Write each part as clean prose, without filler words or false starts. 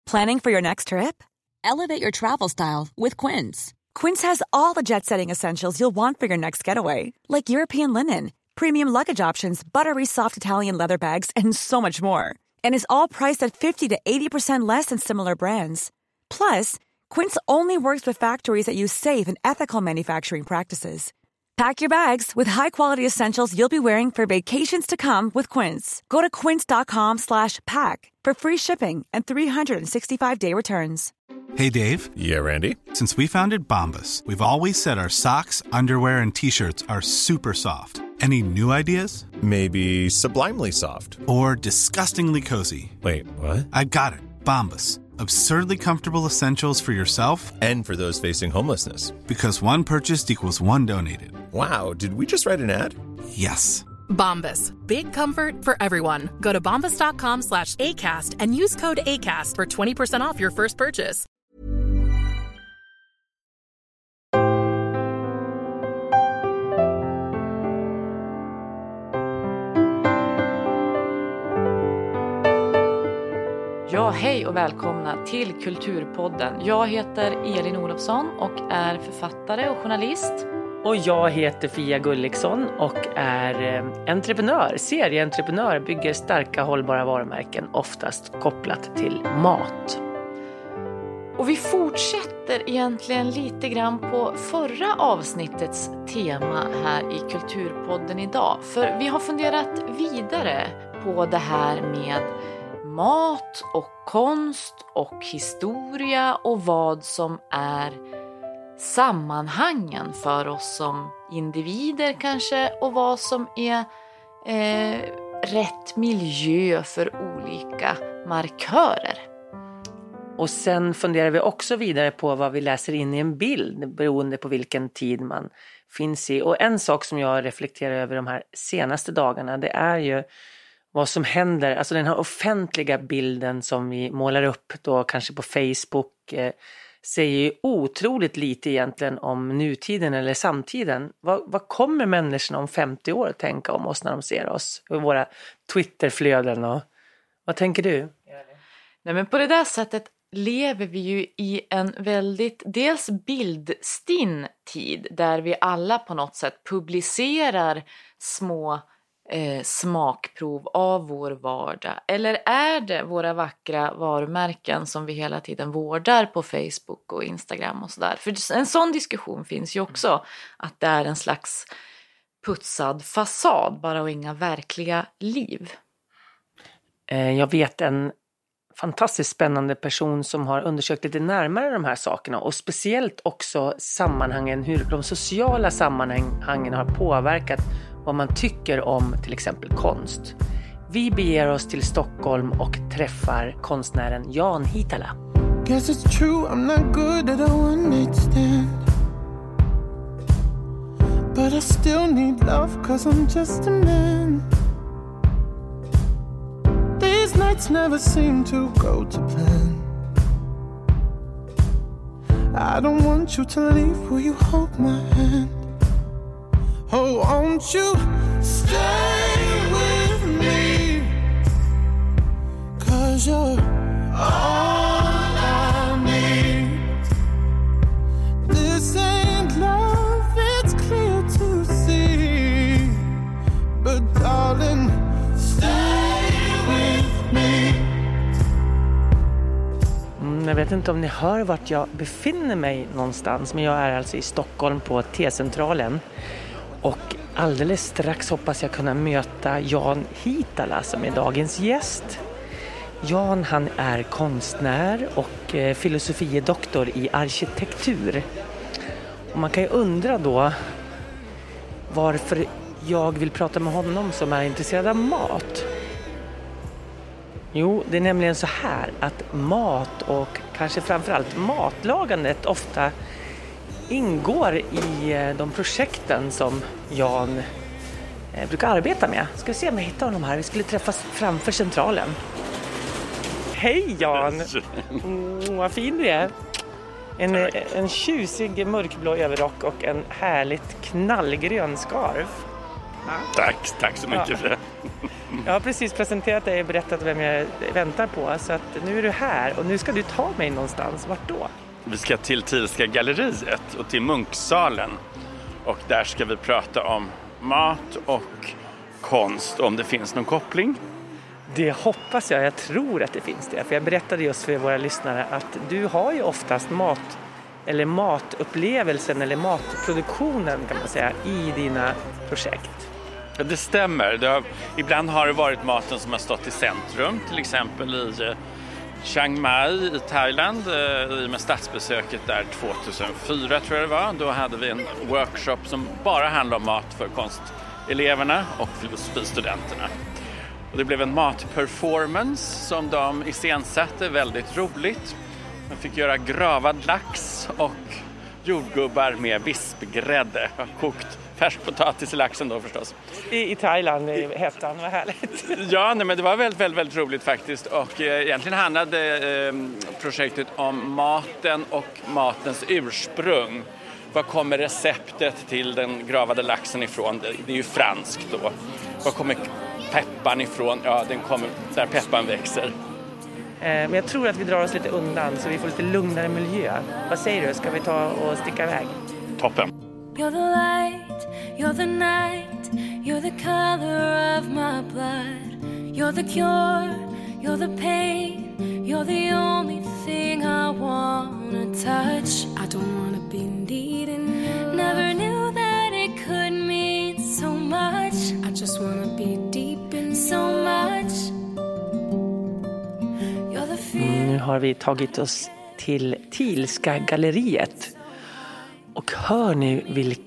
Planning for your next trip? Elevate your travel style with Quince. Quince has all the jet-setting essentials you'll want for your next getaway, like European linen, premium luggage options, buttery soft Italian leather bags, and so much more. And is all priced at 50 to 80% less than similar brands. Plus, Quince only works with factories that use safe and ethical manufacturing practices. Pack your bags with high-quality essentials you'll be wearing for vacations to come with Quince. Go to quince.com/pack for free shipping and 365-day returns. Hey, Dave. Yeah, Randy. Since we founded Bombas, we've always said our socks, underwear, and T-shirts are super soft. Any new ideas? Maybe sublimely soft. Or disgustingly cozy. Wait, what? I got it. Bombas. Absurdly comfortable essentials for yourself and for those facing homelessness. Because one purchased equals one donated. Wow, did we just write an ad? Yes. Bombas. Big comfort for everyone. Go to bombas.com/ACAST and use code ACAST for 20% off your first purchase. Ja, hej och välkomna till Kulturpodden. Jag heter Elin Olofsson och är författare och journalist. Och jag heter Fia Gulliksson och är serieentreprenör, bygger starka hållbara varumärken, oftast kopplat till mat. Och vi fortsätter egentligen lite grann på förra avsnittets tema här i Kulturpodden idag. För vi har funderat vidare på det här med mat och konst och historia och vad som är sammanhangen för oss som individer kanske och vad som är rätt miljö för olika markörer. Och sen funderar vi också vidare på vad vi läser in i en bild beroende på vilken tid man finns i. Och en sak som jag reflekterar över de här senaste dagarna, det är ju vad som händer, alltså den här offentliga bilden som vi målar upp då kanske på Facebook säger ju otroligt lite egentligen om nutiden eller samtiden. Vad kommer människorna om 50 år att tänka om oss när de ser oss? Och våra Twitterflöden och vad tänker du? Nej, men på det där sättet lever vi ju i en väldigt dels bildstinn tid där vi alla på något sätt publicerar små smakprov av vår vardag, eller är det våra vackra varumärken som vi hela tiden vårdar på Facebook och Instagram och sådär? För en sån diskussion finns ju också, att det är en slags putsad fasad bara och inga verkliga liv. Jag vet en fantastiskt spännande person som har undersökt lite närmare de här sakerna och speciellt också sammanhangen, hur de sociala sammanhangen har påverkat vad man tycker om till exempel konst. Vi beger oss till Stockholm och träffar konstnären Jan Hietala. Guess it's true, I'm not good at a one night stand. But I still need love cause I'm just a man. These nights never seem to go to plan. I don't want you to leave, will you hold my hand? Oh, won't you stay with me? 'Cause you're all I need. This ain't love, it's clear to see. But darling, stay with me. Jag vet inte om ni hör vart jag befinner mig någonstans, men jag är alltså i Stockholm på T-centralen. Och alldeles strax hoppas jag kunna möta Jan Hietala som är dagens gäst. Jan, han är konstnär och filosofiedoktor i arkitektur. Och man kan ju undra då varför jag vill prata med honom som är intresserad av mat. Jo, det är nämligen så här att mat och kanske framförallt matlagandet ofta ingår i de projekten som Jan brukar arbeta med. Ska vi se om jag hittar honom här. Vi skulle träffas framför centralen. Hej Jan! Vad fin du är. En tjusig mörkblå överrock och en härligt knallgrön scarf. Tack så mycket för det. Jag har precis presenterat dig och berättat vem jag väntar på. Så att nu är du här och nu ska du ta mig någonstans. Vart då? Vi ska till Thielska galleriet och till Munksalen. Och där ska vi prata om mat och konst, om det finns någon koppling. Det hoppas jag. Jag tror att det finns det. För jag berättade just för våra lyssnare att du har ju oftast matupplevelsen eller matproduktionen kan man säga i dina projekt. Ja, det stämmer. Ibland har det varit maten som har stått i centrum, till exempel i Chiang Mai i Thailand, med statsbesöket där 2004 tror jag det var. Då hade vi en workshop som bara handlade om mat för konsteleverna och filosofistudenterna. Och det blev en matperformance som de iscensatte, väldigt roligt. Man fick göra gravad lax och jordgubbar med vispgrädde. Kokt färskpotatis i laxen då förstås. I Thailand i hettan, vad härligt. Ja, men det var väldigt, väldigt, väldigt roligt faktiskt. Och egentligen handlade projektet om maten och matens ursprung. Var kommer receptet till den gravade laxen ifrån? Det är ju franskt då. Var kommer pepparn ifrån? Ja, den kommer där pepparn växer. Men jag tror att vi drar oss lite undan så vi får lite lugnare miljö. Vad säger du? Ska vi ta och sticka iväg? Toppen. You're the light, you're the night, you're the color of my blood. You're the cure, you're the pain, you're the only thing I wanna touch. I don't wanna be needing you. Never knew that it could mean so much. I just wanna be deep in so much. You're the fear. Nu har vi tagit oss till Thielska galleriet. Och hör ni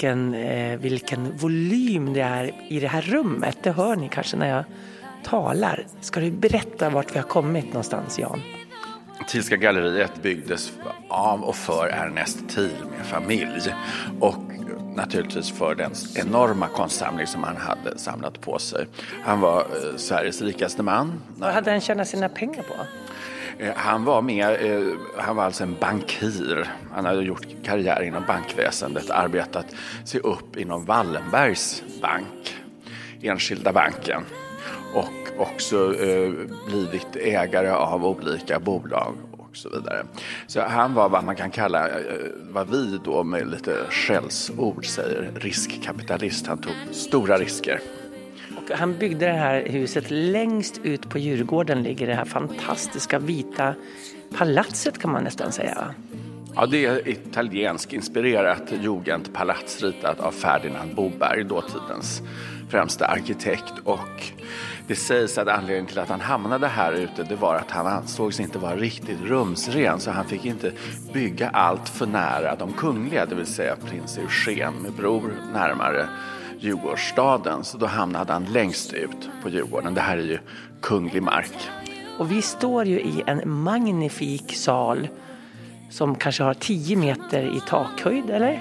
vilken volym det är i det här rummet. Det hör ni kanske när jag talar. Ska du berätta vart vi har kommit någonstans, Jan? Thielska galleriet byggdes av och för Ernest Thiel med familj. Och naturligtvis för den enorma konstsamling som han hade samlat på sig. Han var Sveriges rikaste man. Vad hade han tjänat sina pengar på? Han var alltså en bankir. Han hade gjort karriär inom bankväsendet, arbetat sig upp inom Wallenbergs bank, Enskilda banken, och också blivit ägare av olika bolag och så vidare. Så han var vad man kan kalla, vad vi då med lite skällsord säger, riskkapitalist. Han tog stora risker. Och han byggde det här huset längst ut på Djurgården, ligger det här fantastiska vita palatset kan man nästan säga. Ja, det är italiensk inspirerat jugendpalats ritat av Ferdinand Boberg, dåtidens främsta arkitekt. Och det sägs att anledningen till att han hamnade här ute, det var att han ansågs inte vara riktigt rumsren, så han fick inte bygga allt för nära de kungliga, det vill säga prins Eugen med Bror närmare Djurgårdsstaden. Så då hamnade han längst ut på Djurgården. Det här är ju kunglig mark. Och vi står ju i en magnifik sal som kanske har 10 meter i takhöjd, eller?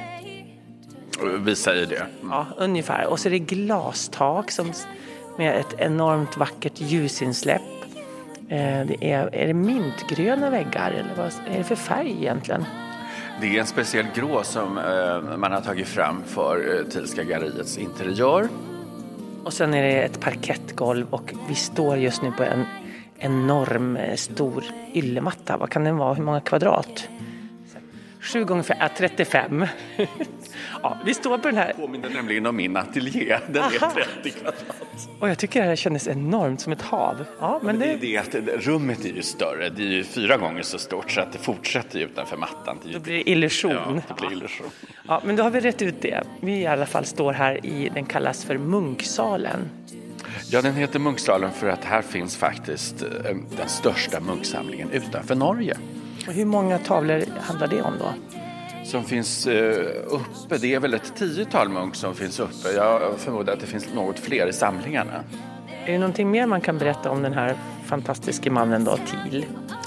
Vi säger det. Ja, ungefär. Och så är det glastak med ett enormt vackert ljusinsläpp. Är det mintgröna väggar eller vad är det för färg egentligen? Det är en speciell grå som man har tagit fram för Thielska galleriets interiör. Och sen är det ett parkettgolv och vi står just nu på en enorm stor yllematta. Vad kan den vara? Hur många kvadrat? 7 gånger 35. Ja, vi står på den här. Påminner nämligen om min ateljé. Den är 30 kvadrat. Och jag tycker det här kändes enormt som ett hav. Ja, men det är det att rummet är ju större. Det är ju 4 gånger så stort så att det fortsätter utanför mattan. Då blir det illusion. Ja, det blir illusion. Ja, men då har vi rätt ut det. Vi i alla fall står här den kallas för Munksalen. Ja, den heter Munksalen för att här finns faktiskt den största munksamlingen utanför Norge. Och hur många tavlor handlar det om då? Som finns uppe, det är väl ett 10-tal munk som finns uppe. Jag förmodar att det finns något fler i samlingarna. Är det någonting mer man kan berätta om den här fantastiska mannen då, Thiel?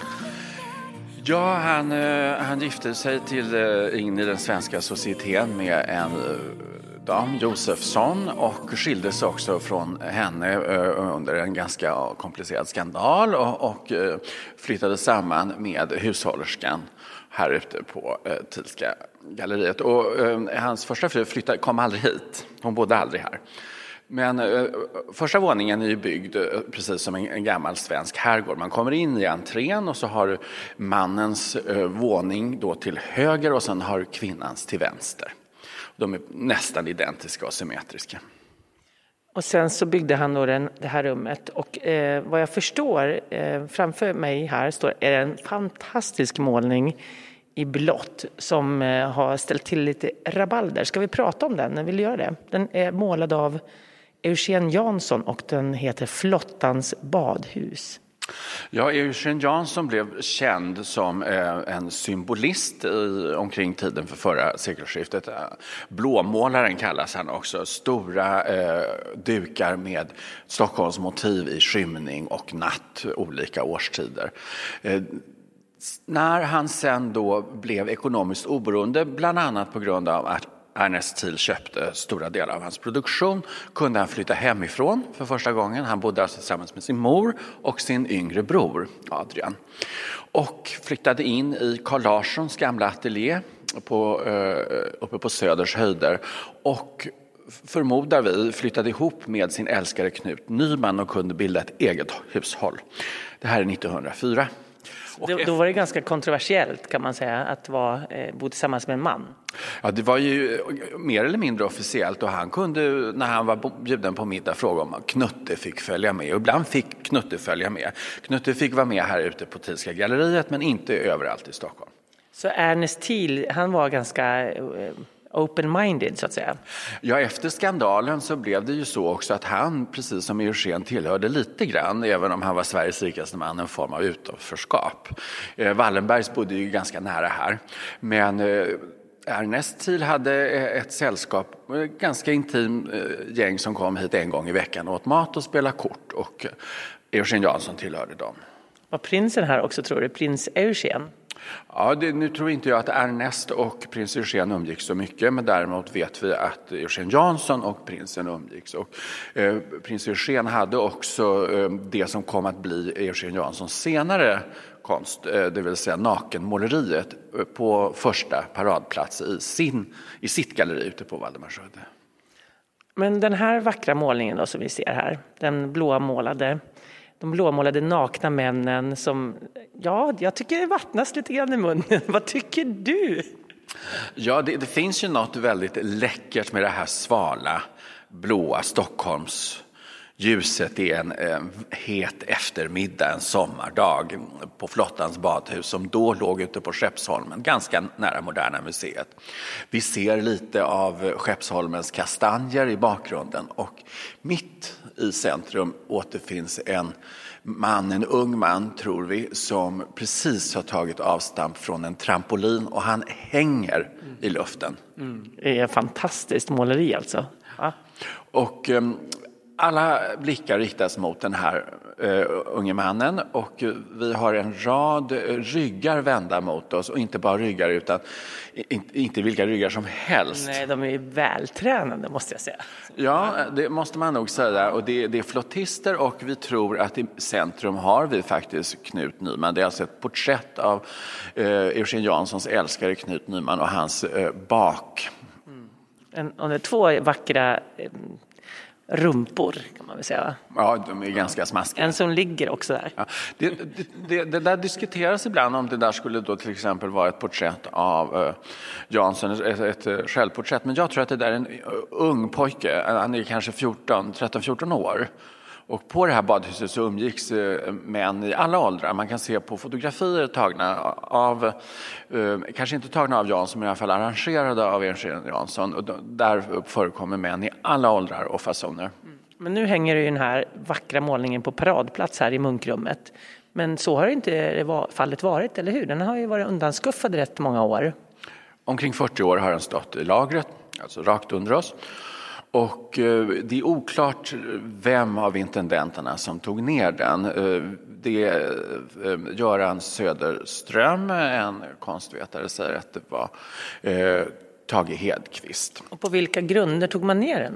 Ja, han gifte sig in i den svenska societeten med en dam, Josefsson, och skildes också från henne under en ganska komplicerad skandal och flyttade samman med hushållerskan här ute på Thielska galleriet. Och hans första fru kom aldrig hit. Hon bodde aldrig här. Men första våningen är ju byggd precis som en gammal svensk herrgård. Man kommer in i entrén och så har mannens våning då till höger och sen har kvinnans till vänster. De är nästan identiska och symmetriska. Och sen så byggde han då det här rummet och vad jag förstår framför mig här står är en fantastisk målning i blått som har ställt till lite rabalder. Ska vi prata om den? Vill du göra det? Den är målad av Eugen Jansson och den heter Flottans badhus. Ja, Eugen Jansson blev känd som en symbolist omkring tiden för förra sekelskiftet. Blåmålaren kallas han också. Stora dukar med Stockholms motiv i skymning och natt olika årstider. När han sen då blev ekonomiskt oberoende, bland annat på grund av att Ernest Thiel köpte stora delar av hans produktion, kunde han flytta hemifrån för första gången. Han bodde alltså tillsammans med sin mor och sin yngre bror Adrian. Och flyttade in i Carl Larssons gamla ateljé uppe på Söders höjder. Och förmodar vi flyttade ihop med sin älskare Knut Nyman och kunde bilda ett eget hushåll. Det här är 1904. Då var det ganska kontroversiellt kan man säga att bo tillsammans med en man. Ja, det var ju mer eller mindre officiellt och han kunde när han var bjuden på middag fråga om Knutte fick följa med. Och ibland fick Knutte följa med. Knutte fick vara med här ute på Thielska galleriet men inte överallt i Stockholm. Så Ernest Thiel, han var ganska open-minded så att säga. Ja, efter skandalen så blev det ju så också att han, precis som Eugen, tillhörde lite grann, även om han var Sveriges rikaste man, en form av utanförskap. Wallenbergs bodde ju ganska nära här. Men Ernest Thiel hade ett sällskap, ganska intim gäng som kom hit en gång i veckan och åt mat och spelade kort. Och Eugen Jansson tillhörde dem. Var prinsen här också tror du? Prins Eugen? Ja, nu tror inte jag att Ernest och prins Eugen umgick så mycket, men däremot vet vi att Eugen Jansson och prinsen umgicks. Och prins Eugen hade också det som kom att bli Eugen Janssons senare konst, det vill säga nakenmåleriet på första paradplats i sitt galleri ute på Valdemarsudde. Men den här vackra målningen då, som vi ser här, de blåmålade nakna männen som, ja, jag tycker det vattnas lite grann i munnen. Vad tycker du? Ja, det finns ju något väldigt läckert med det här svala, blåa Stockholms ljuset i en het eftermiddag, en sommardag på Flottans badhus som då låg ute på Skeppsholmen, ganska nära Moderna museet. Vi ser lite av Skeppsholmens kastanjer i bakgrunden och mitt i centrum återfinns en ung man tror vi, som precis har tagit avstamp från en trampolin och han hänger i luften. Det är ett fantastiskt måleri alltså. Ja. Och alla blickar riktas mot den här unge mannen och vi har en rad ryggar vända mot oss och inte bara ryggar utan inte vilka ryggar som helst. Nej, de är vältränade måste jag säga. Ja, det måste man nog säga och det är flottister och vi tror att i centrum har vi faktiskt Knut Nyman. Det är alltså ett porträtt av Eugen Janssons älskare Knut Nyman och hans bak. Och det är två vackra rumpor kan man väl säga. Ja, de är ganska smaskiga. En som ligger också där. Ja, det där diskuteras ibland om det där skulle då till exempel vara ett porträtt av Jansson, ett självporträtt. Men jag tror att det där är en ung pojke, han är kanske 13-14 år. Och på det här badhuset så umgicks män i alla åldrar. Man kan se på fotografier tagna av, kanske inte tagna av Jansson men i alla fall arrangerade av Eugen Jansson. Och där förekommer män i alla åldrar och fasoner. Men nu hänger ju den här vackra målningen på paradplats här i munkrummet. Men så har det inte fallet varit, eller hur? Den har ju varit undanskuffad rätt många år. Omkring 40 år har den stått i lagret, alltså rakt under oss. Och det är oklart vem av intendenterna som tog ner den. Det är Göran Söderström, en konstvetare, säger att det var Tage Hedqvist. Och på vilka grunder tog man ner den då?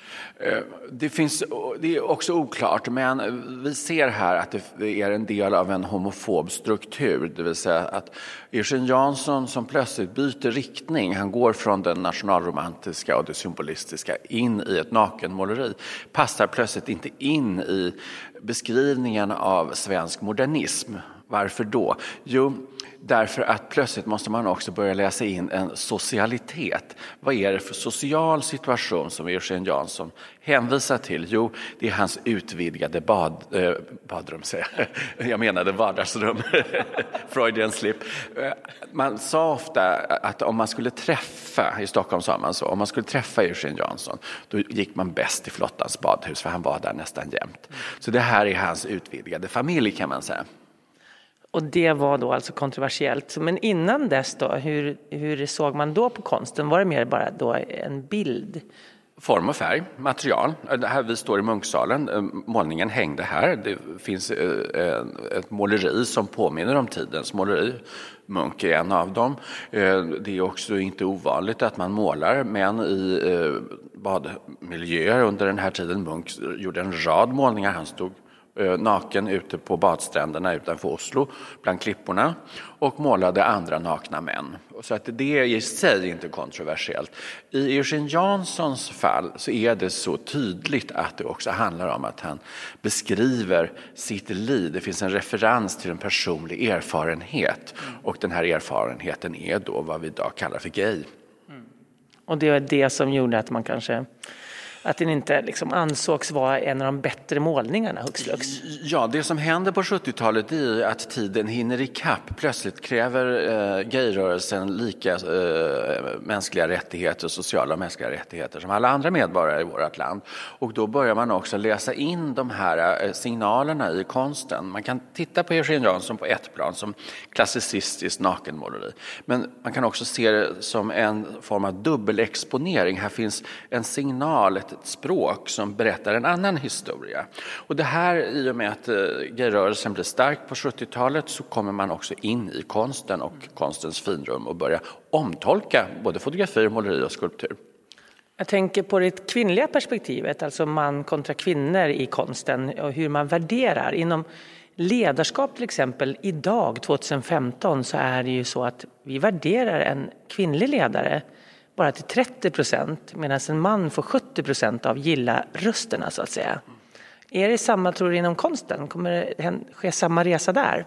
Det är också oklart, men vi ser här att det är en del av en homofob struktur. Det vill säga att Eugene Jansson som plötsligt byter riktning, han går från den nationalromantiska och det symbolistiska in i ett nakenmåleri, passar plötsligt inte in i beskrivningen av svensk modernism. Varför då? Jo, därför att plötsligt måste man också börja läsa in en socialitet. Vad är det för social situation som Eugene Jansson hänvisar till? Jo, det är hans utvidgade badrum. Jag menade vardagsrum. Freudian slip. Man sa ofta att om man skulle träffa, i Stockholm sa man så, om man skulle träffa Eugene Jansson, då gick man bäst till Flottans badhus, för han var där nästan jämt. Så det här är hans utvidgade familj, kan man säga. Och det var då alltså kontroversiellt. Men innan dess då, hur såg man då på konsten? Var det mer bara då en bild? Form och färg, material. Här vi står i Munksalen, målningen hängde här. Det finns ett måleri som påminner om tidens måleri. Munk är en av dem. Det är också inte ovanligt att man målar män i badmiljöer under den här tiden. Munk gjorde en rad målningar. Han stod naken ute på badstränderna utanför Oslo bland klipporna och målade andra nakna män. Så att det är i sig inte kontroversiellt. I Eugene Janssons fall så är det så tydligt att det också handlar om att han beskriver sitt liv. Det finns en referens till en personlig erfarenhet och den här erfarenheten är då vad vi idag kallar för gay. Och det är det som gjorde att man kanske... Att den inte liksom ansågs vara en av de bättre målningarna hux flux. Ja, det som händer på 70-talet är att tiden hinner ikapp. Plötsligt kräver gayrörelsen lika mänskliga rättigheter och sociala mänskliga rättigheter som alla andra medborgare i vårt land. Och då börjar man också läsa in de här signalerna i konsten. Man kan titta på Eugene Jansson på ett plan som klassicistiskt nakenmåleri. Men man kan också se det som en form av dubbelexponering. Här finns en signal, ett språk som berättar en annan historia. Och det här, i och med att gayrörelsen blir stark på 70-talet, så kommer man också in i konsten och konstens finrum och börja omtolka både fotografi, måleri och skulptur. Jag tänker på det kvinnliga perspektivet, alltså man kontra kvinnor i konsten och hur man värderar. Inom ledarskap till exempel, idag 2015 så är det ju så att vi värderar en kvinnlig ledare bara till 30%, medan en man får 70% av gilla-rösterna så att säga. Är det samma, tror du, inom konsten? Kommer det ske samma resa där?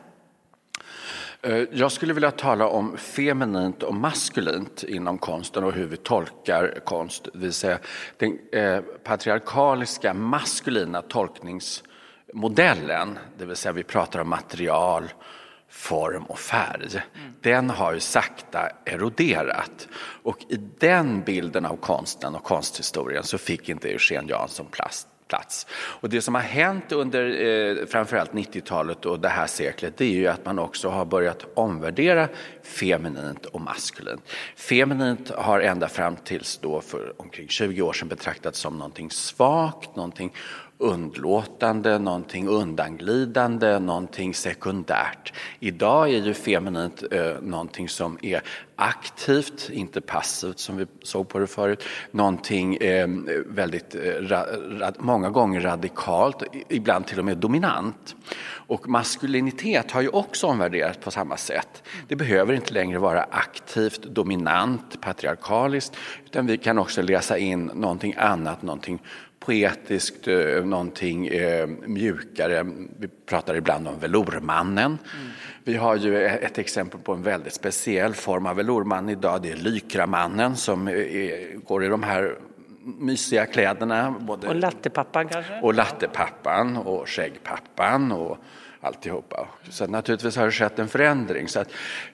Jag skulle vilja tala om feminint och maskulint inom konsten och hur vi tolkar konst. Det vill säga den patriarkaliska maskulina tolkningsmodellen, det vill säga vi pratar om material, form och färg. Den har ju sakta eroderat. Och i den bilden av konsten och konsthistorien så fick inte Eugene Jansson plats. Och det som har hänt under framförallt 90-talet och det här seklet, det är ju att man också har börjat omvärdera feminint och maskulint. Feminint har ända fram tills då för omkring 20 år sedan betraktats som någonting svagt, någonting undlåtande, någonting undanglidande, någonting sekundärt. Idag är ju feminint någonting som är aktivt, inte passivt som vi såg på det förut. Någonting väldigt många gånger radikalt, ibland till och med dominant. Och maskulinitet har ju också omvärderats på samma sätt. Det behöver inte längre vara aktivt, dominant, patriarkaliskt, utan vi kan också läsa in någonting annat, någonting poetiskt, någonting mjukare. Vi pratar ibland om velourmannen. Vi har ju ett exempel på en väldigt speciell form av velourman idag. Det är lykramannen som går i de här mysiga kläderna. Och lattepappan kanske? Och lattepappan och skäggpappan och alltihopa. Så naturligtvis har det skett en förändring. Så att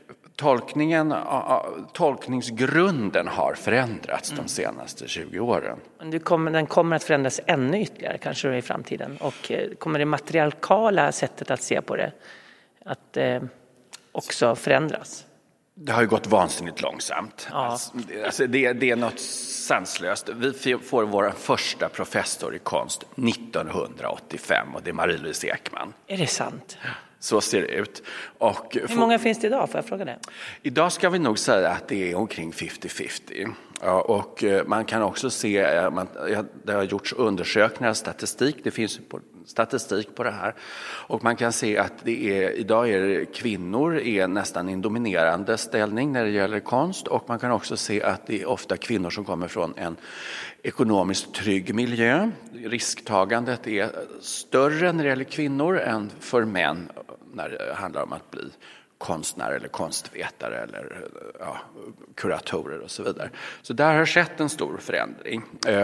tolkningsgrunden har förändrats de senaste 20 åren. Den kommer att förändras ännu ytterligare kanske i framtiden. Och kommer det matriarkala sättet att se på det att också förändras? Det har ju gått vansinnigt långsamt. Ja. Alltså, det är något sanslöst. Vi får vår första professor i konst 1985 och det är Marie-Louise Ekman. Är det sant? Så ser det ut. Och hur många finns det idag, får jag fråga det? Idag ska vi nog säga att det är omkring 50-50. Ja, och man kan också se, det har gjorts undersökningar, statistik, det finns statistik på det här. Och man kan se att idag är kvinnor är nästan i en dominerande ställning när det gäller konst. Och man kan också se att det är ofta kvinnor som kommer från en ekonomiskt trygg miljö. Risktagandet är större när det gäller kvinnor än för män när det handlar om att bli konstnär eller konstvetare eller kuratorer och så vidare. Så där har skett en stor förändring.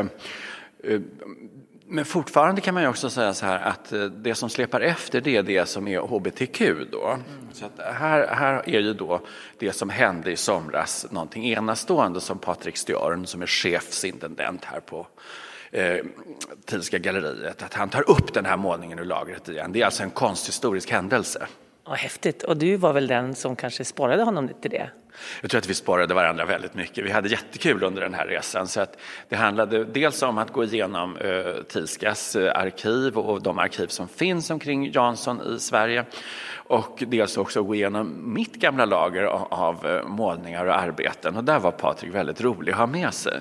Men fortfarande kan man ju också säga så här att det som släpar efter det är det som är HBTQ då. Så att här är ju då det som hände i somras någonting enastående som Patrik Stjörn som är chefsintendent här på Thielska galleriet. Att han tar upp den här målningen ur lagret igen. Det är alltså en konsthistorisk händelse. Ja, häftigt. Och du var väl den som kanske sparade honom till det? Jag tror att vi sparade varandra väldigt mycket. Vi hade jättekul under den här resan. Så att det handlade dels om att gå igenom Thielskas arkiv och de arkiv som finns omkring Jansson i Sverige. Och dels också gå igenom mitt gamla lager av målningar och arbeten. Och där var Patrik väldigt rolig att ha med sig.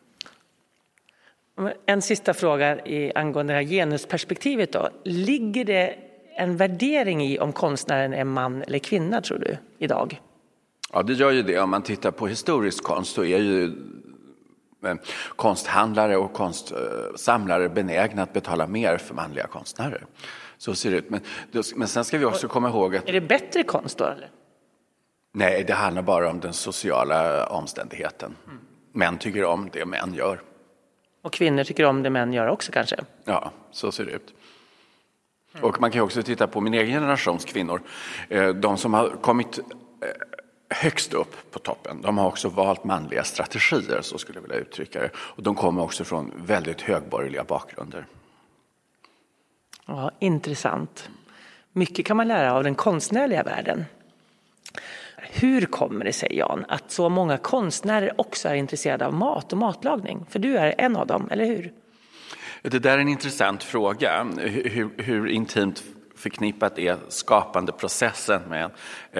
En sista fråga angående det här genusperspektivet då. Ligger det en värdering i om konstnären är man eller kvinna, tror du, idag? Ja, det gör ju det. Om man tittar på historisk konst så är ju konsthandlare och konstsamlare benägna att betala mer för manliga konstnärer. Så ser det ut. Men sen ska vi också komma ihåg att... Är det bättre konst då, eller? Nej, det handlar bara om den sociala omständigheten. Män tycker om det män gör. Och kvinnor tycker om det män gör också kanske? Ja, så ser det ut. Och man kan också titta på min egen generations kvinnor. De som har kommit högst upp på toppen, de har också valt manliga strategier, så skulle jag vilja uttrycka det. Och de kommer också från väldigt högborgerliga bakgrunder. Ja, intressant. Mycket kan man lära av den konstnärliga världen. Hur kommer det sig, Jan, att så många konstnärer också är intresserade av mat och matlagning? För du är en av dem, eller hur? Det där är en intressant fråga. Hur intimt förknippat är skapandeprocessen med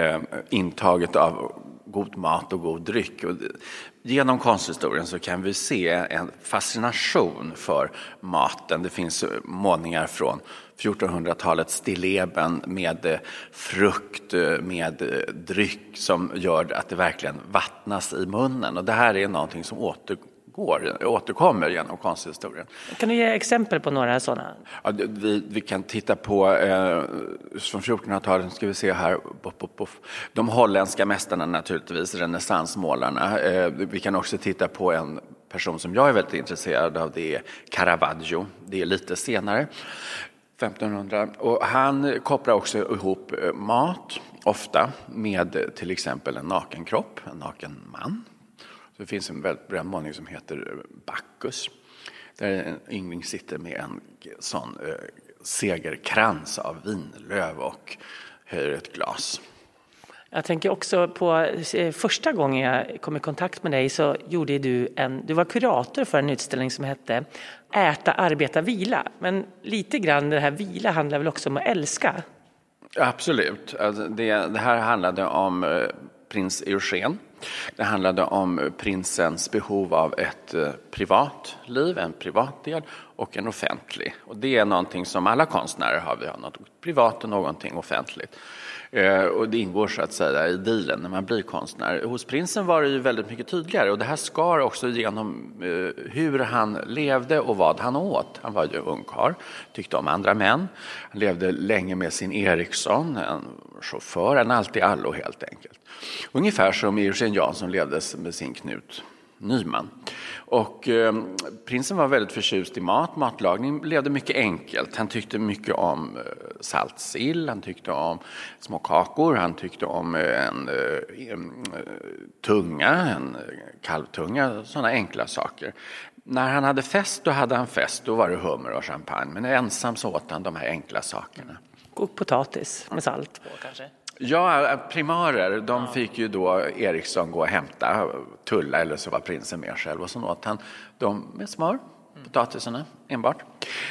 intaget av god mat och god dryck. Och genom konsthistorien så kan vi se en fascination för maten. Det finns målningar från 1400-talets stilleben med frukt, med dryck som gör att det verkligen vattnas i munnen. Och det här är någonting som återkommer genom konsthistorien. Kan du ge exempel på några sådana? Ja, vi kan titta på från 1400-talet, ska vi se här, de holländska mästarna naturligtvis, renässansmålarna. Vi kan också titta på en person som jag är väldigt intresserad av, det är Caravaggio. Det är lite senare, 1500. Och han kopplar också ihop mat, ofta med till exempel en naken kropp, en naken man. Det finns en väldigt bra målning som heter Bacchus. Där en yngling sitter med en sån segerkrans av vinlöv och höjer ett glas. Jag tänker också på första gången jag kom i kontakt med dig så gjorde du var kurator för en utställning som hette Äta, arbeta, vila. Men lite grann det här vila handlar väl också om att älska? Absolut. Alltså det här handlade om prins Eugen. Det handlade om prinsens behov av ett privat liv, en privat del och en offentlig. Och det är någonting som alla konstnärer har. Vi har något privat och någonting offentligt. Och det ingår så att säga i dealen när man blir konstnär. Hos prinsen var det ju väldigt mycket tydligare. Och det här skar också genom hur han levde och vad han åt. Han var ju ungkarl, tyckte om andra män. Han levde länge med sin Eriksson, en chaufför, en allt-i-allo helt enkelt. Ungefär som Eugen Jansson levde med sin Knut Nyman. Och prinsen var väldigt förtjust i matlagning, levde mycket enkelt. Han tyckte mycket om saltsill, han tyckte om små kakor, han tyckte om en tunga, en kalvtunga, sådana enkla saker. När han hade fest, då hade han fest, då var det hummer och champagne. Men ensam så åt han de här enkla sakerna. Och potatis med salt på kanske? Ja, primarer, de fick ju då Eriksson gå och hämta, tulla eller så var prinsen med själv. Och så åt han dem med smör, potatisarna enbart.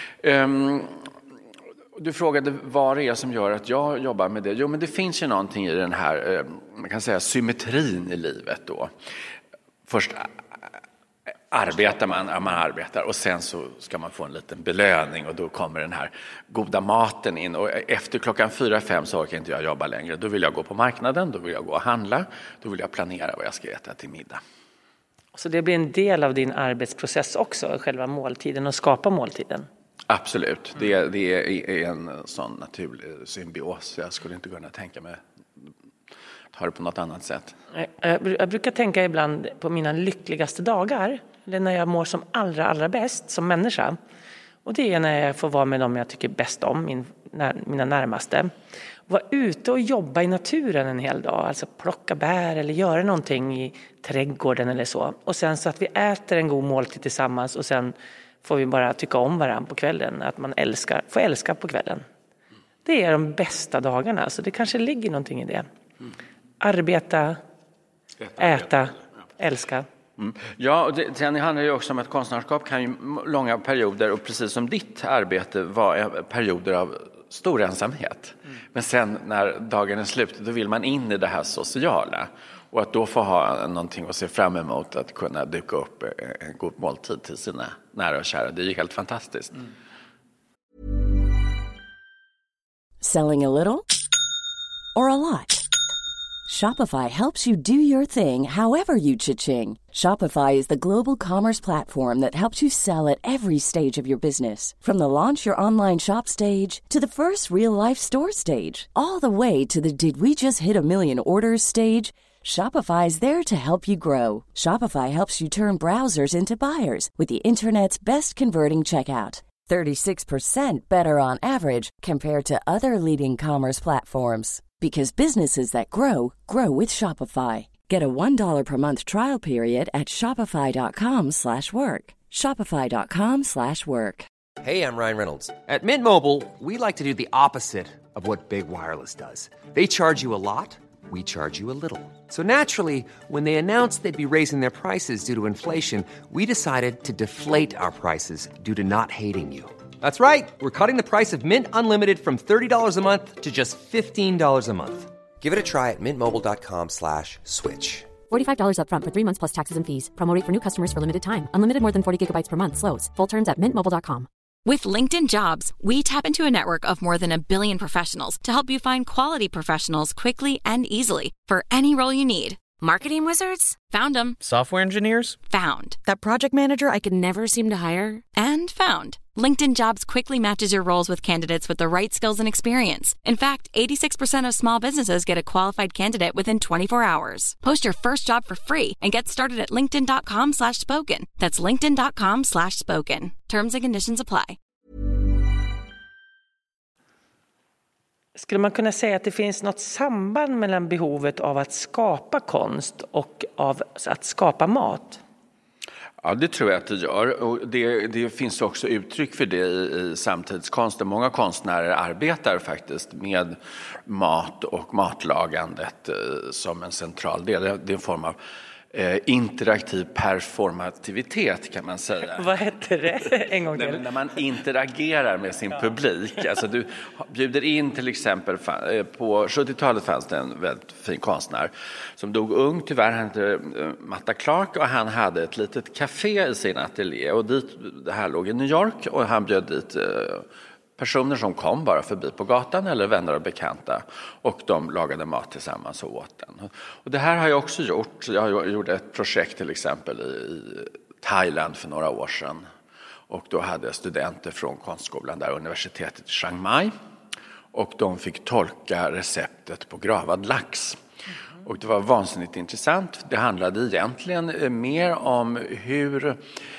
Du frågade vad det är som gör att jag jobbar med det. Jo, men det finns ju någonting i den här, man kan säga, symmetrin i livet då. Först arbetar man arbetar och sen så ska man få en liten belöning och då kommer den här goda maten in och efter 4-5 så orkar inte jag jobba längre. Då vill jag gå på marknaden, då vill jag gå och handla, då vill jag planera vad jag ska äta till middag. Så det blir en del av din arbetsprocess också, själva måltiden och skapa måltiden? Absolut, det är en sån naturlig symbios. Jag skulle inte kunna tänka mig ta det på något annat sätt. Jag brukar tänka ibland på mina lyckligaste dagar, eller när jag mår som allra bäst som människa. Och det är när jag får vara med dem jag tycker bäst om, mina närmaste. Vara ute och jobba i naturen en hel dag, alltså plocka bär eller göra någonting i trädgården eller så. Och sen så att vi äter en god måltid tillsammans och sen får vi bara tycka om varandra på kvällen. Att man får älska på kvällen. Det är de bästa dagarna, så det kanske ligger någonting i det. Arbeta, äta, älska. Ja, och sen handlar det också om att konstnärskap kan ju långa perioder, och precis som ditt arbete var perioder av stor ensamhet. Men sen när dagen är slut, då vill man in i det här sociala. Och att då få ha någonting att se fram emot, att kunna dyka upp en god måltid till sina nära och kära. Det är ju helt fantastiskt. Selling a little or a lot? Shopify helps you do your thing however you cha-ching. Shopify is the global commerce platform that helps you sell at every stage of your business. From the launch your online shop stage to the first real-life store stage, all the way to the did we just hit a million orders stage. Shopify is there to help you grow. Shopify helps you turn browsers into buyers with the internet's best converting checkout. 36% better on average compared to other leading commerce platforms. Because businesses that grow, grow with Shopify. Get a $1 per month trial period at shopify.com/work. Shopify.com/work. Hey, I'm Ryan Reynolds. At Mint Mobile, we like to do the opposite of what Big Wireless does. They charge you a lot, we charge you a little. So naturally, when they announced they'd be raising their prices due to inflation, we decided to deflate our prices due to not hating you. That's right. We're cutting the price of Mint Unlimited from $30 a month to just $15 a month. Give it a try at mintmobile.com/switch. $45 up front for 3 months plus taxes and fees. Promo rate for new customers for limited time. Unlimited more than 40 gigabytes per month slows. Full terms at mintmobile.com. With LinkedIn Jobs, we tap into a network of more than 1 billion professionals to help you find quality professionals quickly and easily for any role you need. Marketing wizards? Found them. Software engineers? Found. That project manager I could never seem to hire? And found. LinkedIn Jobs quickly matches your roles with candidates with the right skills and experience. In fact, 86% of small businesses get a qualified candidate within 24 hours. Post your first job for free and get started at linkedin.com/spoken. That's linkedin.com/spoken. Terms and conditions apply. Skulle man kunna säga att det finns något samband mellan behovet av att skapa konst och av att skapa mat? Ja, det tror jag att det gör. Och det finns också uttryck för det i samtidskonsten. Många konstnärer arbetar faktiskt med mat och matlagandet som en central del. Det är en form av interaktiv performativitet, kan man säga. Vad heter det? En gång till. När man interagerar med sin publik. Alltså du bjuder in till exempel, på 70-talet fanns det en väldigt fin konstnär som dog ung, tyvärr. Han hette Matta Clark och han hade ett litet café i sin ateljé. Och det här låg i New York och han bjöd dit personer som kom bara förbi på gatan eller vänner och bekanta, och de lagade mat tillsammans och åt den. Och det här har jag också gjort. Jag gjorde ett projekt till exempel i Thailand för några år sedan, och då hade jag studenter från konstskolan där, universitetet i Chiang Mai, och de fick tolka receptet på gravad lax. Och det var vansinnigt intressant. Det handlade egentligen mer om hur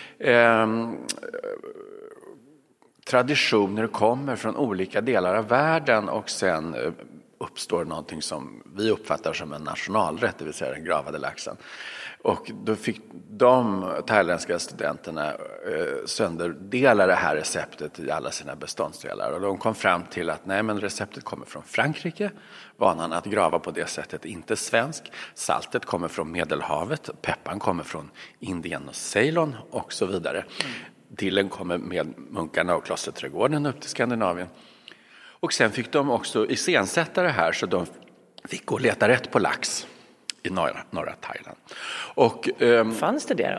traditioner kommer från olika delar av världen, och sen uppstår någonting som vi uppfattar som en nationalrätt, det vill säga den gravade laxen. Och då fick de thailändska studenterna sönderdela det här receptet i alla sina beståndsdelar. Och de kom fram till att nej, men receptet kommer från Frankrike. Vanan att grava på det sättet inte svensk. Saltet kommer från Medelhavet. Peppan kommer från Indien och Ceylon och så vidare. Dillen kommer med munkarna och klosterträdgården upp till Skandinavien. Och sen fick de också iscensätta det här, så de fick gå och leta rätt på lax i norra Thailand. Och, fanns det då?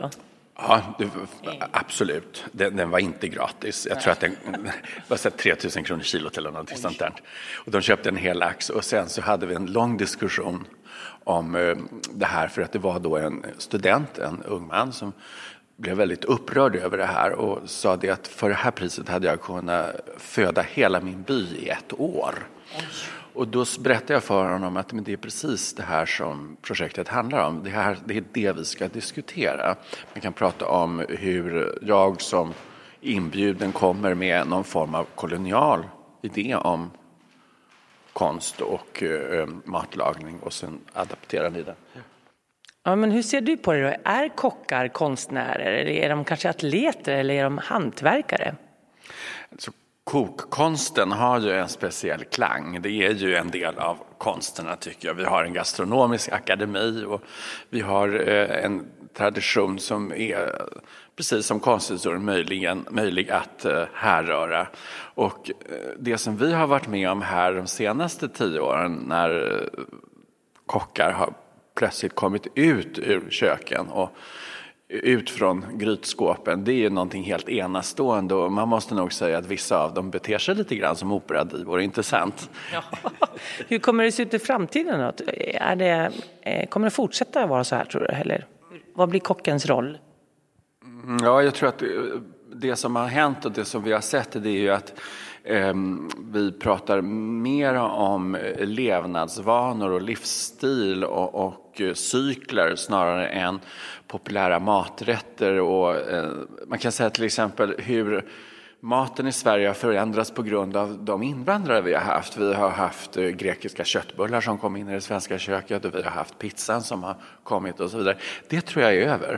Ja, absolut. Den var inte gratis. Jag tror att den var 3 000 kronor kilot eller något sånt där. Och de köpte en hel lax och sen så hade vi en lång diskussion om det här, för att det var då en student, en ung man som blev väldigt upprörd över det här och sa det att för det här priset hade jag kunnat föda hela min by i 1 år. Och då berättade jag för honom att men det är precis det här som projektet handlar om. Det är det vi ska diskutera. Vi kan prata om hur jag som inbjuden kommer med någon form av kolonial idé om konst och matlagning och sen adapterar ni det. Ja, men hur ser du på det då? Är kockar konstnärer? Eller är de kanske atleter eller är de hantverkare? Så kokkonsten har ju en speciell klang. Det är ju en del av konsterna tycker jag. Vi har en gastronomisk akademi och vi har en tradition som är precis som konsthistorien möjlig att härröra. Och det som vi har varit med om här de senaste 10 åren när kockar har plötsligt kommit ut ur köken och ut från grytskåpen, det är ju någonting helt enastående och man måste nog säga att vissa av dem beter sig lite grann som operadivor, inte sant? Ja. Hur kommer det se ut i framtiden då? Kommer det fortsätta vara så här tror du? Eller vad blir kockens roll? Ja, jag tror att det som har hänt och det som vi har sett det är ju att vi pratar mer om levnadsvanor och livsstil och cykler snarare än populära maträtter. Och man kan säga till exempel hur maten i Sverige har förändrats på grund av de invandrare vi har haft. Vi har haft grekiska köttbullar som kom in i det svenska köket och vi har haft pizzan som har kommit och så vidare. Det tror jag är över.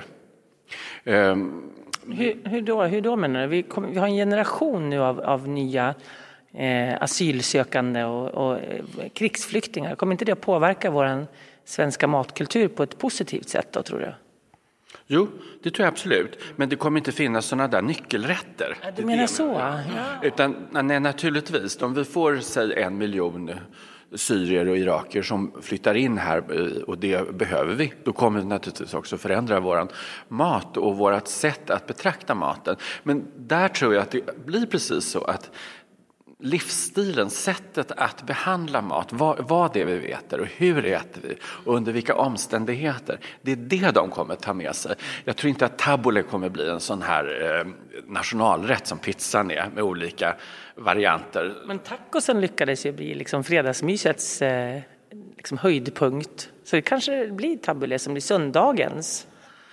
Hur då menar du? Vi har en generation nu av nya asylsökande och krigsflyktingar. Kommer inte det att påverka vår svenska matkultur på ett positivt sätt då, tror du? Jo, det tror jag absolut. Men det kommer inte finnas sådana där nyckelrätter. Ja, du menar så? Ja. Utan nej, naturligtvis, om vi får säg 1 miljon syrier och iraker som flyttar in här och det behöver vi. Då kommer vi naturligtvis också förändra våran mat och vårat sätt att betrakta maten. Men där tror jag att det blir precis så att livsstilen, sättet att behandla mat, vad det vi äter och hur äter vi och under vilka omständigheter, det är det de kommer ta med sig. Jag tror inte att tabbouleh kommer bli en sån här nationalrätt som pizzan är med olika varianter. Men tacosen lyckades ju bli liksom fredagsmysets liksom höjdpunkt. Så det kanske blir tabbouleh som blir söndagens.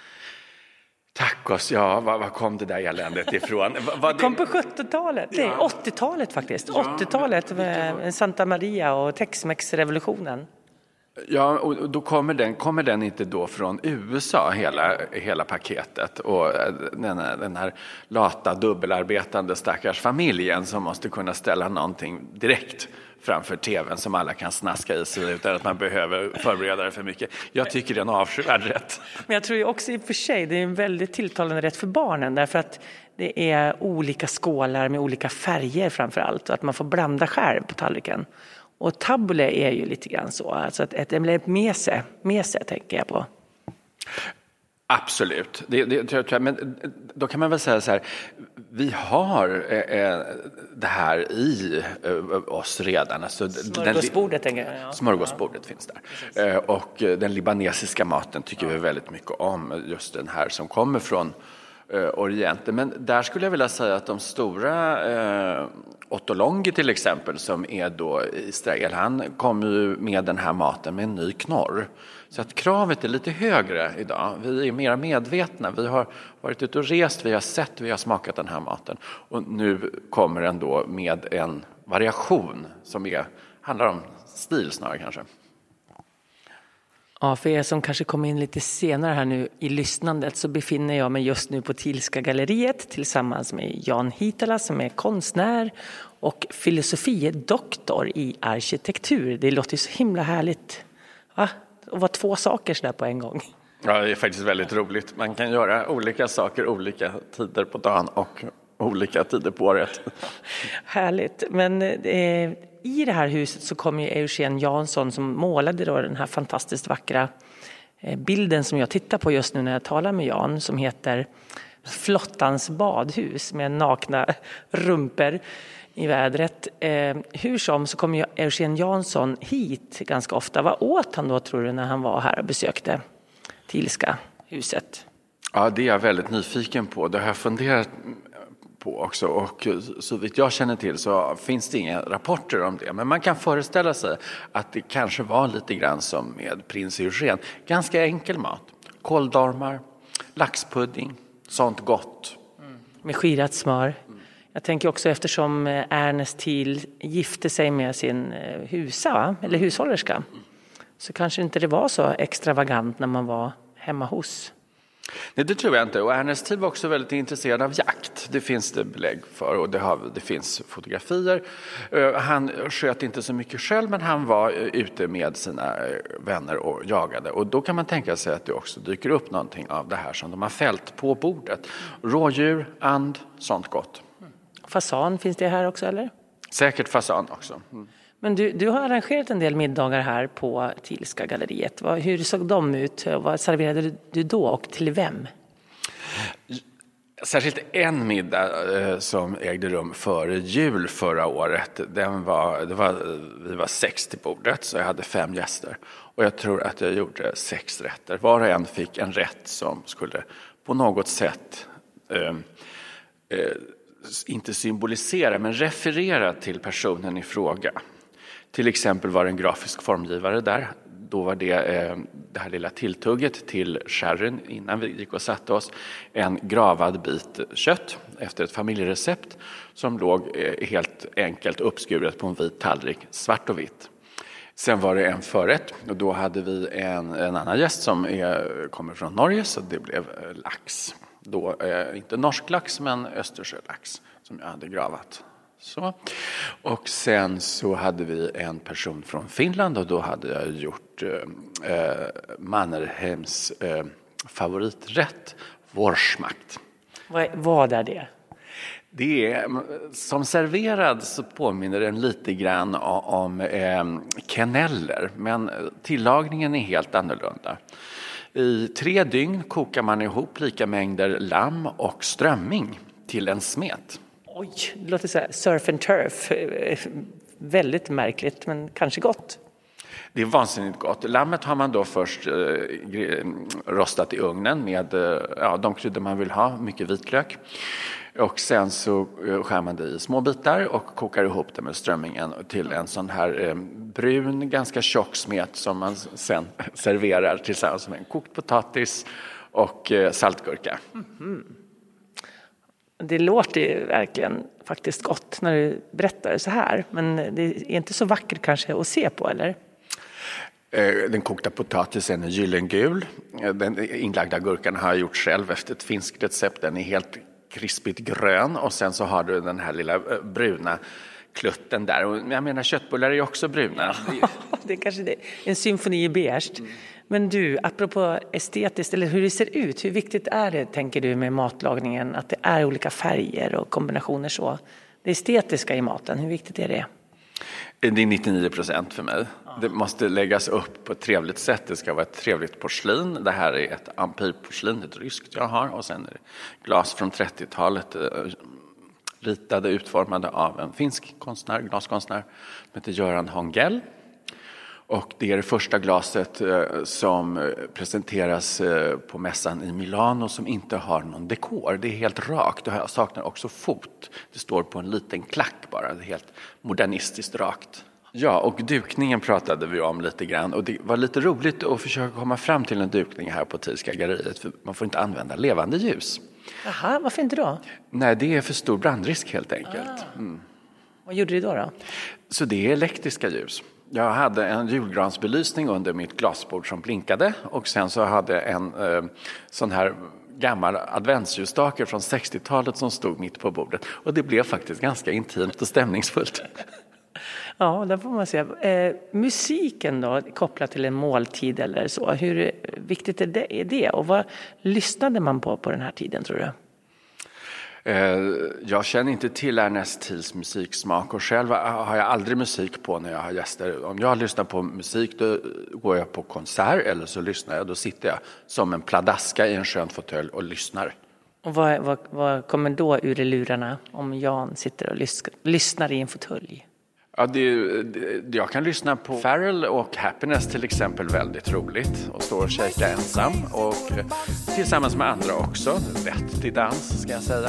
Tacos, ja, var kom det där eländet ifrån? Det kom på 70-talet, ja. 80-talet faktiskt. 80-talet med Santa Maria och Tex-Mex-revolutionen. Ja, och då kommer den inte då från USA, hela paketet. Och den här lata, dubbelarbetande stackars familjen som måste kunna ställa någonting direkt framför tvn som alla kan snaska i sig utan att man behöver förbereda det för mycket. Jag tycker det är en avskyvärd rätt. Men jag tror ju också i och för sig det är en väldigt tilltalande rätt för barnen därför att det är olika skålar med olika färger framför allt och att man får blanda själv på tallriken. Och tabbouleh är ju lite grann så, alltså ett mese tänker jag på. Absolut, det tror jag. Men då kan man väl säga så här, vi har det här i oss redan. Alltså, smörgåsbordet tänker jag. Smörgåsbordet finns där. Och den libanesiska maten tycker vi väldigt mycket om, just den här som kommer från Orienten. Men där skulle jag vilja säga att de stora Otto Longi till exempel som är då i Israel, han kommer ju med den här maten med en ny knorr. Så att kravet är lite högre idag. Vi är mer medvetna. Vi har varit ute och rest, vi har sett, vi har smakat den här maten. Och nu kommer den då med en variation som handlar om stil snarare kanske. Ja, för er som kanske kommer in lite senare här nu i lyssnandet så befinner jag mig just nu på Thielska galleriet tillsammans med Jan Hietala som är konstnär och filosofie-doktor i arkitektur. Det låter ju så himla härligt. Va? Och vara 2 saker så där på en gång. Ja, det är faktiskt väldigt roligt. Man kan göra olika saker olika tider på dagen och olika tider på året. Härligt. Men i det här huset så kom ju Eugen Jansson som målade då den här fantastiskt vackra bilden som jag tittar på just nu när jag talar med Jan, som heter Flottans badhus med nakna rumper i vädret. Hur som så kommer Eugen Jansson hit ganska ofta. Vad åt han då, tror du, när han var här och besökte Thielska huset? Ja, det är jag väldigt nyfiken på. Det har jag funderat på också, och så vitt jag känner till så finns det inga rapporter om det. Men man kan föreställa sig att det kanske var lite grann som med prins Eugen. Ganska enkel mat. Kåldolmar, laxpudding, sånt gott. Med skirat smör. Jag tänker också eftersom Ernest Thiel gifte sig med sin husa, va? Eller hushållerska, så kanske inte det var så extravagant när man var hemma hos. Nej, det tror jag inte. Och Ernest Thiel var också väldigt intresserad av jakt. Det finns det belägg för, och det finns fotografier. Han sköt inte så mycket själv, men han var ute med sina vänner och jagade. Och då kan man tänka sig att det också dyker upp någonting av det här som de har fällt på bordet. Rådjur, and, sånt gott. Fasan, finns det här också eller? Säkert fasan också. Men du har arrangerat en del middagar här på Thielska galleriet. Hur såg de ut? Vad serverade du då och till vem? Särskilt en middag som ägde rum före jul förra året. Vi var 6 till bordet, så jag hade 5 gäster. Och jag tror att jag gjorde 6 rätter. Var och en fick en rätt som skulle på något sätt inte symbolisera, men referera till personen i fråga. Till exempel var det en grafisk formgivare där. Då var det här lilla tilltugget till sherryn innan vi gick och satte oss. En gravad bit kött efter ett familjerecept som låg helt enkelt uppskuret på en vit tallrik, svart och vitt. Sen var det en förrätt, och då hade vi en annan gäst som kommer från Norge, så det blev lax. Då inte norsk lax, men östersjölax som jag hade gravat. Så. Och sen så hade vi en person från Finland, och då hade jag gjort Mannerheims favoriträtt, Wårsmakt. Vad är det? Det är, som serverad så påminner den lite grann om kenneller, men tillagningen är helt annorlunda. I 3 dygn kokar man ihop lika mängder lamm och strömming till en smet. Oj, det låter så här surf and turf. Väldigt märkligt, men kanske gott. Det är vansinnigt gott. Lammet har man då först rostat i ugnen med de kryddor man vill ha, mycket vitlök. Och sen så skär man det i små bitar och kokar ihop det med strömmingen till en sån här brun, ganska tjock smet som man sen serverar tillsammans med en kokt potatis och saltgurka. Mm-hmm. Det låter verkligen faktiskt gott när du berättar så här. Men det är inte så vackert kanske att se på, eller? Den kokta potatisen är gyllengul. Den inlagda gurkan har jag gjort själv efter ett finskt recept. Den är helt krispigt grön, och sen så har du den här lilla bruna klutten där. Och jag menar, köttbullar är också bruna. Det är kanske det. En symfoni i beige. Men du, apropå estetiskt, eller hur det ser ut, hur viktigt är det, tänker du, med matlagningen, att det är olika färger och kombinationer så? Det estetiska i maten, hur viktigt är det? Det är 99% för mig. Det måste läggas upp på ett trevligt sätt. Det ska vara ett trevligt porslin. Det här är ett ampirporslin, ett ryskt jag har. Och sen är det glas från 30-talet, ritade, utformade av en finsk konstnär, glaskonstnär, som heter Göran Hongell. Och det är det första glaset som presenteras på mässan i Milano som inte har någon dekor. Det är helt rakt. Det saknar också fot. Det står på en liten klack bara. Det är helt modernistiskt rakt. Ja, och dukningen pratade vi om lite grann. Och det var lite roligt att försöka komma fram till en dukning här på Thielska galleriet. För man får inte använda levande ljus. Jaha, varför inte då? Nej, det är för stor brandrisk helt enkelt. Vad gjorde du då? Så det är elektriska ljus. Jag hade en julgransbelysning under mitt glasbord som blinkade, och sen så hade en sån här gammal adventsljusstake från 60-talet som stod mitt på bordet, och det blev faktiskt ganska intimt och stämningsfullt. Ja, där får man se. Musiken då, kopplat till en måltid eller så, hur viktigt är det? Och vad lyssnade man på den här tiden, tror du? Jag känner inte till Ernest Thiels musiksmak och själv har jag aldrig musik på när jag har gäster. Om jag lyssnar på musik då går jag på konsert eller så lyssnar jag. Då sitter jag som en pladaska i en skön fåtölj och lyssnar. Och vad kommer då ur i lurarna om Jan sitter och lyssnar i en fåtölj? Ja, jag kan lyssna på Farrell och Happiness till exempel, väldigt roligt. Och stå och shaka ensam och tillsammans med andra också. Rätt till dans ska jag säga.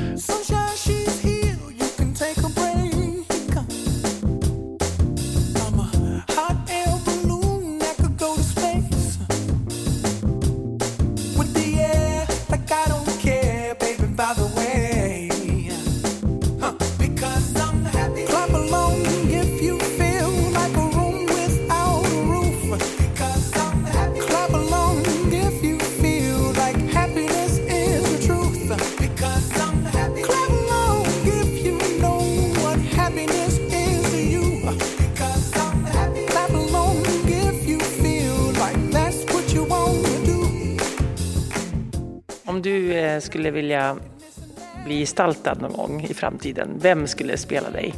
Om du skulle vilja bli gestaltad någon gång i framtiden, vem skulle spela dig?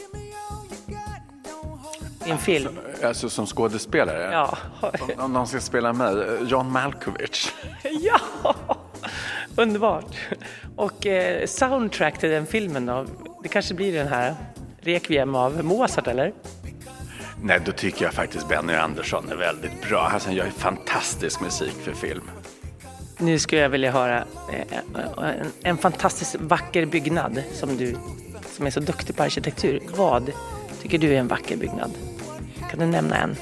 I en film? Alltså som skådespelare? Ja. Om någon ska spela mig, John Malkovich. Ja, underbart. Och soundtrack till den filmen då? Det kanske blir den här Requiem av Mozart, eller? Nej, då tycker jag faktiskt Benny Andersson är väldigt bra. Alltså, han gör fantastisk musik för film. Nu skulle jag vilja höra en fantastiskt vacker byggnad som är så duktig på arkitektur. Vad tycker du är en vacker byggnad? Kan du nämna en?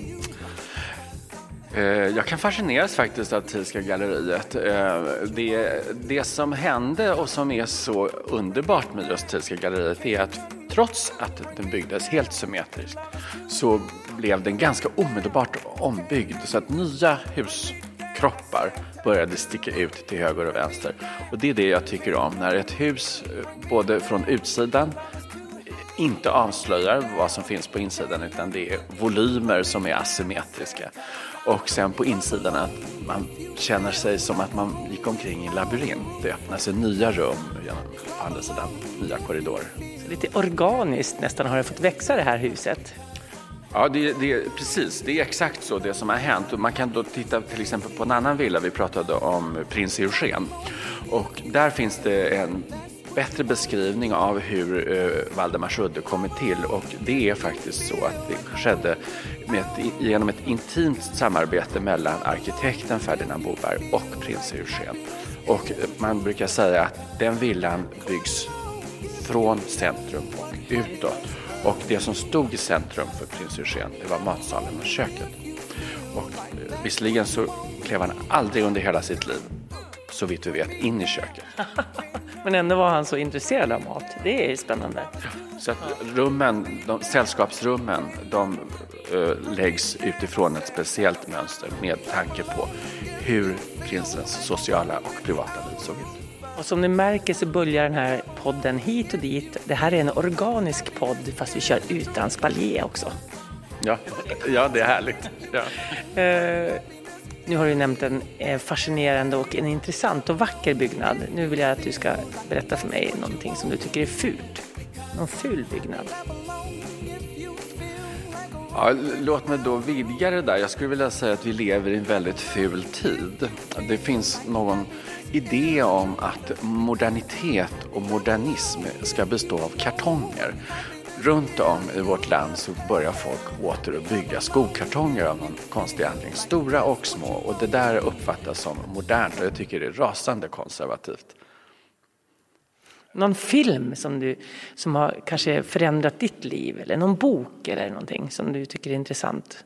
Jag kan fascineras faktiskt av Thielska galleriet. Det som hände och som är så underbart med just Thielska galleriet är att trots att den byggdes helt symmetriskt så blev den ganska omedelbart ombyggd så att nya huskroppar började sticka ut till höger och vänster. Och det är det jag tycker om, när ett hus både från utsidan inte avslöjar vad som finns på insidan, utan det är volymer som är asymmetriska. Och sen på insidan att man känner sig som att man gick omkring i en labyrint. Det öppnar sig nya rum på andra sidan, nya korridorer. Så lite organiskt nästan har det fått växa det här huset. Ja, precis. Det är exakt så det som har hänt. Och man kan då titta till exempel på en annan villa. Vi pratade om Prins Eugen. Och där finns det en bättre beskrivning av hur Valdemarsudde kommer till. Och det är faktiskt så att det skedde genom ett intimt samarbete mellan arkitekten Ferdinand Boberg och Prins Eugen. Och man brukar säga att den villan byggs från centrum och utåt. Och det som stod i centrum för Prins Eugen, det var matsalen och köket. Och visserligen så klev han aldrig under hela sitt liv, så vitt vi vet, in i köket. Men ändå var han så intresserad av mat. Det är spännande. Så att sällskapsrummen, de läggs utifrån ett speciellt mönster med tanke på hur prinsens sociala och privata liv såg ut. Och som ni märker så böljar den här podden hit och dit. Det här är en organisk podd fast vi kör utan spalje också. Ja, det är härligt. Ja. Nu har du nämnt en fascinerande och en intressant och vacker byggnad. Nu vill jag att du ska berätta för mig någonting som du tycker är fult. Någon ful byggnad. Ja, låt mig då vidga det där. Jag skulle vilja säga att vi lever i en väldigt ful tid. Det finns någon idé om att modernitet och modernism ska bestå av kartonger. Runt om i vårt land så börjar folk åter att bygga skokartonger av någon konstig anledning. Stora och små. Och det där uppfattas som modernt och jag tycker det är rasande konservativt. Någon film som har kanske förändrat ditt liv? Eller någon bok eller någonting som du tycker är intressant?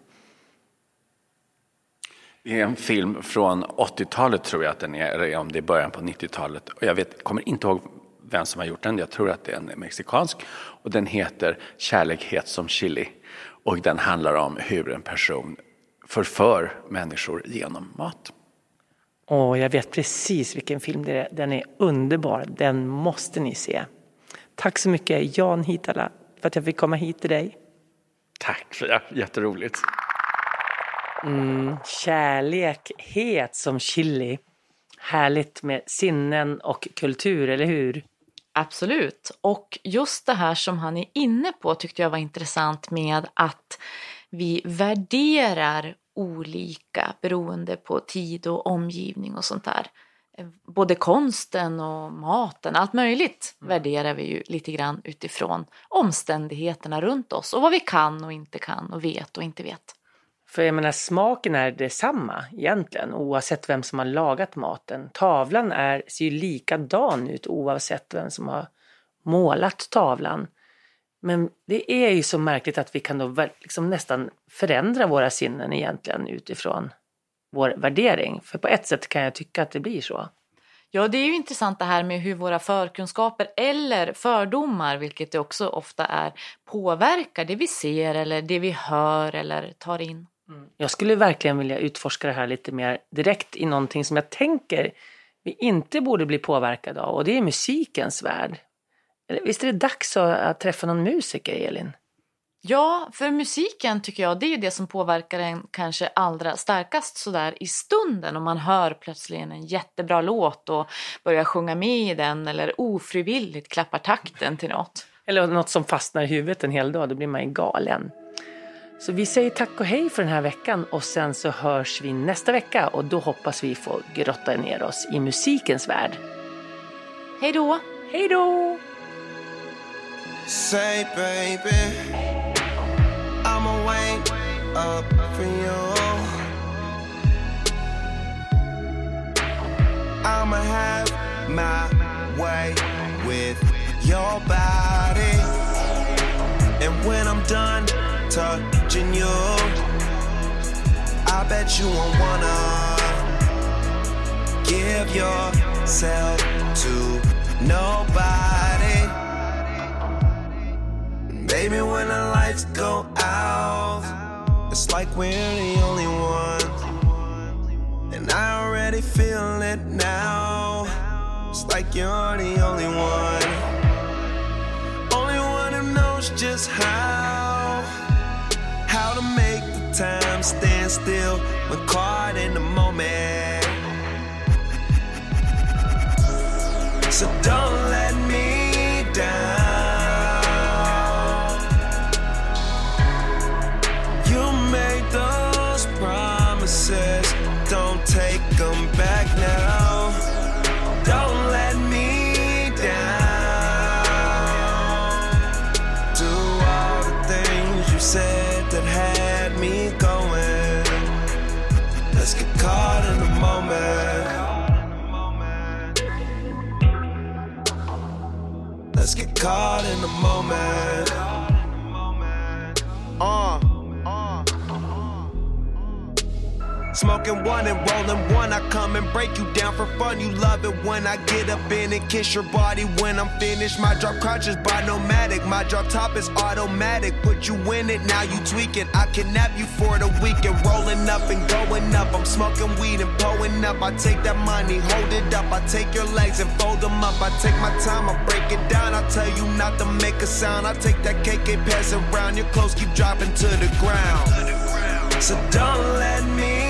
Det är en film från 80-talet tror jag att den är. Eller om det är början på 90-talet. Och jag kommer inte ihåg vem som har gjort den. Jag tror att den är mexikansk. Och den heter Kärlek som chili. Och den handlar om hur en person förför människor genom mat. Jag vet precis vilken film det är. Den är underbar. Den måste ni se. Tack så mycket Jan Hietala för att jag fick komma hit till dig. Tack, för det. Jätteroligt. Kärlek som chili. Härligt med sinnen och kultur, eller hur? Absolut. Och just det här som han är inne på tyckte jag var intressant med att vi värderar olika beroende på tid och omgivning och sånt där. Både konsten och maten, allt möjligt värderar vi ju lite grann utifrån omständigheterna runt oss och vad vi kan och inte kan och vet och inte vet. För jag menar, smaken är detsamma egentligen oavsett vem som har lagat maten. Tavlan ser ju likadan ut oavsett vem som har målat tavlan. Men det är ju så märkligt att vi kan då liksom nästan förändra våra sinnen egentligen utifrån vår värdering. För på ett sätt kan jag tycka att det blir så. Ja, det är ju intressant det här med hur våra förkunskaper eller fördomar, vilket det också ofta är, påverkar det vi ser eller det vi hör eller tar in. Jag skulle verkligen vilja utforska det här lite mer direkt i någonting som jag tänker vi inte borde bli påverkade av, och det är musikens värld. Visst är det dags att träffa någon musiker, Elin? Ja, för musiken tycker jag det är ju det som påverkar en kanske allra starkast sådär i stunden. Om man hör plötsligt en jättebra låt och börjar sjunga med i den eller ofrivilligt klappar takten till något. Eller något som fastnar i huvudet en hel dag, då blir man ju galen. Så vi säger tack och hej för den här veckan och sen så hörs vi nästa vecka och då hoppas vi få grotta ner oss i musikens värld. Hej då! Hej då! Say baby, I'ma wait up for you. I'ma have my way with your body. And when I'm done touching you, I bet you won't wanna give yourself to nobody. Baby, when the lights go out, it's like we're the only ones. And I already feel it now. It's like you're the only one. Only one who knows just how to make the time stand still when caught in the moment. So don't let me down. Promises, don't take them back now. Don't let me down. Do all the things you said that had me going. Let's get caught in the moment. Let's get caught in the moment. Smoking one and rolling one, I come and break you down for fun. You love it when I get up in and kiss your body when I'm finished. My drop crotches by nomadic, my drop top is automatic. Put you in it, now you tweaking. I kidnap you for the weekend, rolling up and going up. I'm smoking weed and pulling up. I take that money, hold it up. I take your legs and fold them up. I take my time, I break it down. I tell you not to make a sound. I take that KK, pass it around. Your clothes keep dropping to the ground. So don't let me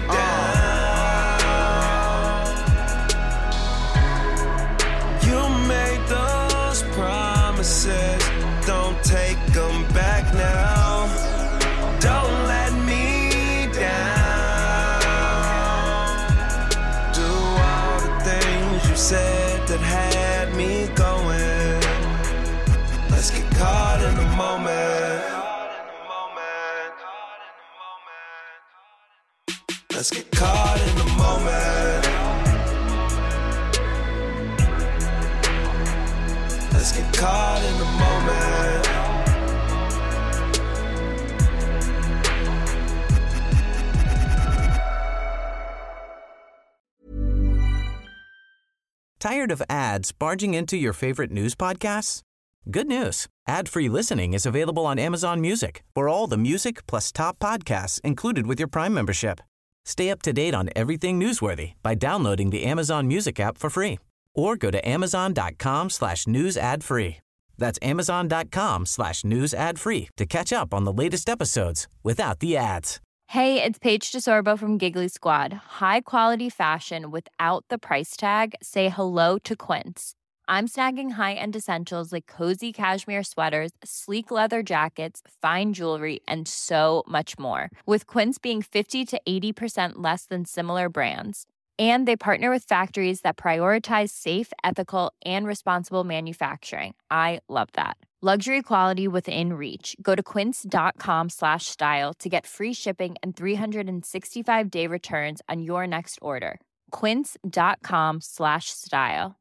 promises, don't take them back now. Don't let me down. Do all the things you said that had me going. Let's get caught in the moment. Let's get caught in the moment. Let's get caught in the moment. Tired of ads barging into your favorite news podcasts? Good news. Ad-free listening is available on Amazon Music for all the music plus top podcasts included with your Prime membership. Stay up to date on everything newsworthy by downloading the Amazon Music app for free or go to amazon.com/news ad free. That's amazon.com/news ad free to catch up on the latest episodes without the ads. Hey, it's Paige DeSorbo from Giggly Squad. High quality fashion without the price tag. Say hello to Quince. I'm snagging high-end essentials like cozy cashmere sweaters, sleek leather jackets, fine jewelry, and so much more. With Quince being 50 to 80% less than similar brands. And they partner with factories that prioritize safe, ethical, and responsible manufacturing. I love that. Luxury quality within reach. Go to quince.com/style to get free shipping and 365-day returns on your next order. Quince.com/style.